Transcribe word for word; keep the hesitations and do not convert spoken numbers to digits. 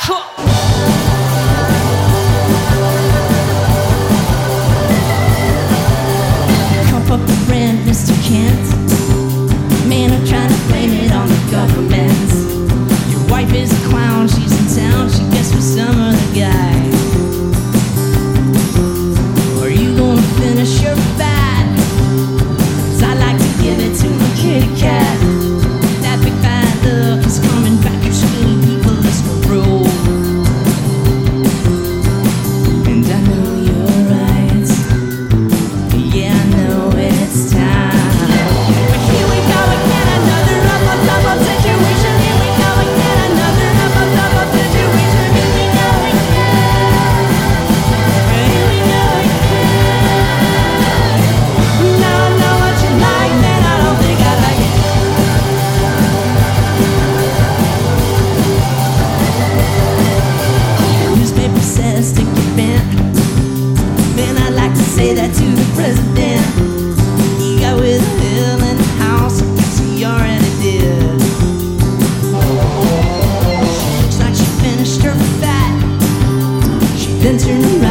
Come up the rent, Mister Kent. Man, I'm trying to blame it on the government. Your wife is a clown, she's in town, she gets with some other guy. Are you gonna finish your fat? 'Cause I like to give it to my kitty cat. That big bad look is coming back, your skinny people is for roll. And I know you're right. Yeah, I know it's time. But here we go again, another double-double situation. Here we go again, another double-double situation. Here we go again. Here we go again. Now I know what you like, man, I don't think I like it. Newspaper says stick your bent. Man, I'd like to say that to the president. He got with Hill in the house, I guess he already did. Looks like she finished her fat. She then turned